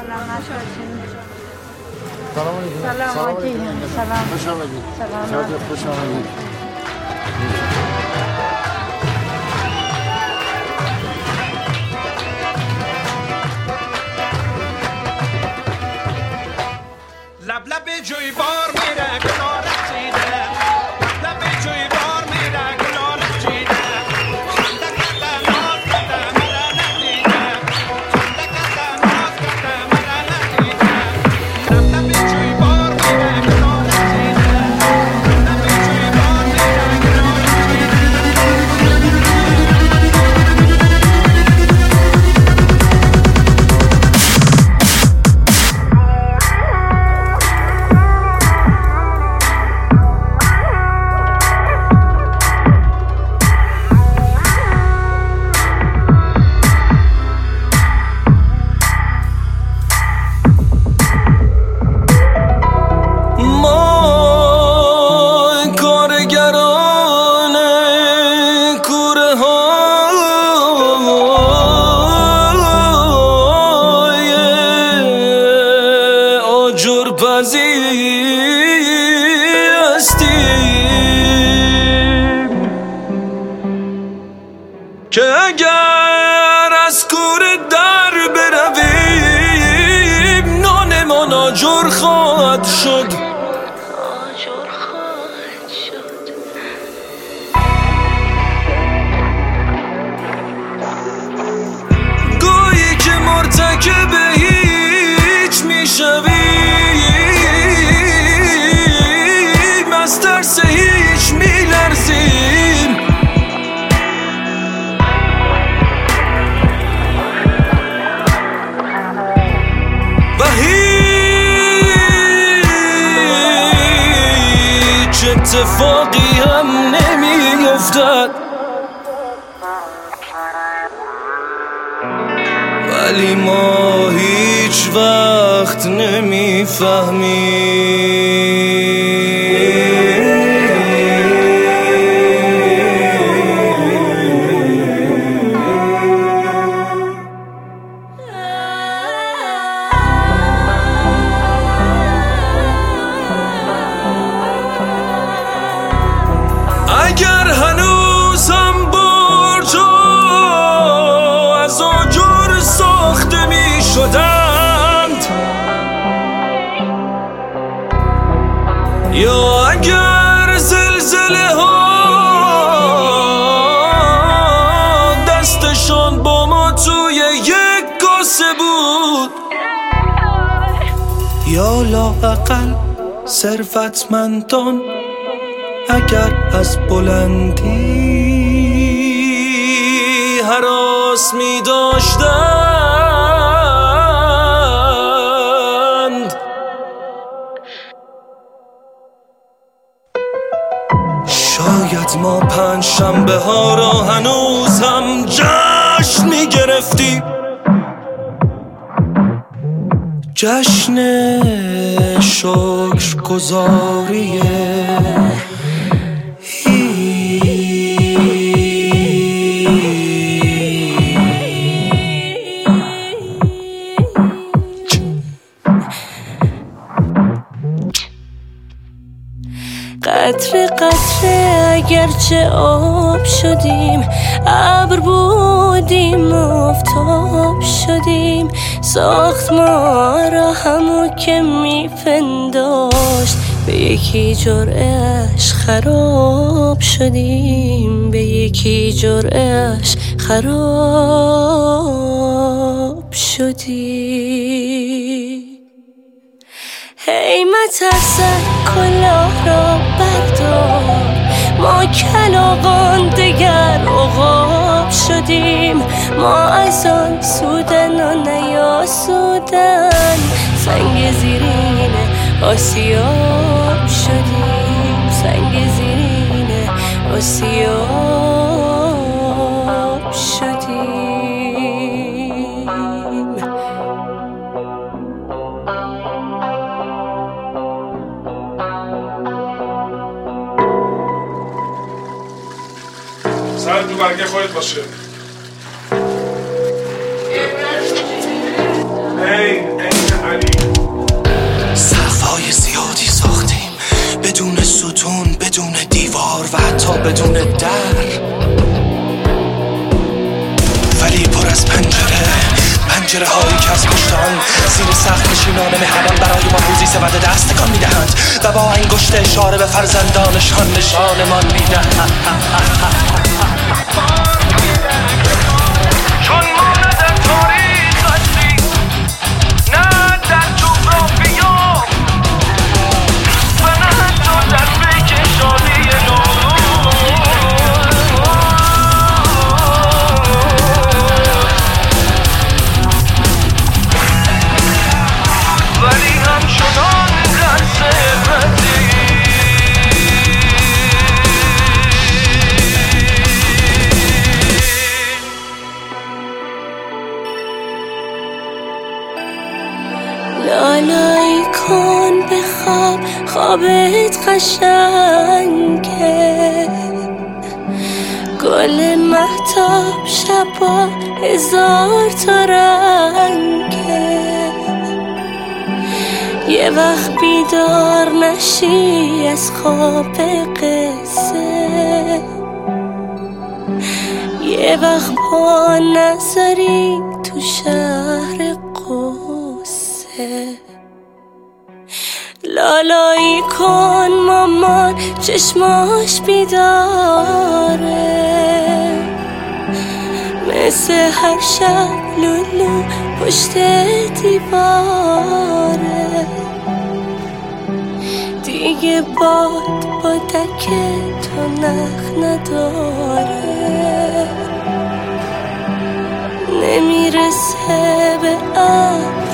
سلامت باشین. سلام علیکم. سلام علیکم. سلام. خوش آمدید. سلام. خوش آمدید. لب لب جوی بار میره گلال چیده، لب لب جوی بار میره گلال چیده، خنده کرده ناز کرده مرا ندیده، خنده کرده ناز کرده مرا ندیده، لب لب جوی بار میره گلال چیده، لب لب جوی بار میره گلال که اگر از کوره در برویم نان ما ناجور خواهد شد. گویی که مرتکب هیچ میشویم، از ترس هیچ میلرزیم، اتفاقی هم نمی افتد، ولی ما هیچ وقت نمی فهمیم. اگر هنوزم برجا از آجر ساخته می شدند، یا اگر زلزله ها دستشان با ما توی یک کاسه بود، یا لااقل ثروتمندان اگر از بلندی هراس می داشتند، شاید ما پنجشنبه ها را هنوز هم جشن می گرفتیم، جشن شکرگزاری قطره قطره اگرچه آب شدیم، ابر بودیم آفتاب شدیم، ساخت ما را همو که میپنداشت، به یکی جرعه‌اش خراب شدیم، به یکی جرعه‌اش خراب شدیم. هی مترسک کلاه را بردار، ما کلاغان دگر عقاب شدیم، ما از آن سودن و نیاسودن سنگ زیرین آسیاب شدیم، سنگ زیرین آسیاب شدیم. سر تو برگه خودت باشه. این بدون در، ولی پر از پنجره هایی که از پشتان زیر سقف نشینان مهربان برای ما روزی سبد دست تکان میدهند و با انگشت اشاره به فرزندانشان نشانمان میدهند. چون ما نه در تاریخ هستیم نه در جغرافیا و نه حتی در پیک شادی ولی همچنان در سرمتی لالایی کن بخواب خوابت قشنگه، گل مهتاب شبا 1000 تا رنگه، یه وقت بیدار نشی از خواب قصه، یه وقت با نظری تو شهر قصه. لالایی کن مامان چشماش بیداره، مثل هر شب لولو پشت دیواره، دیگه باد با دک تو نخ نداره، نمیرسه به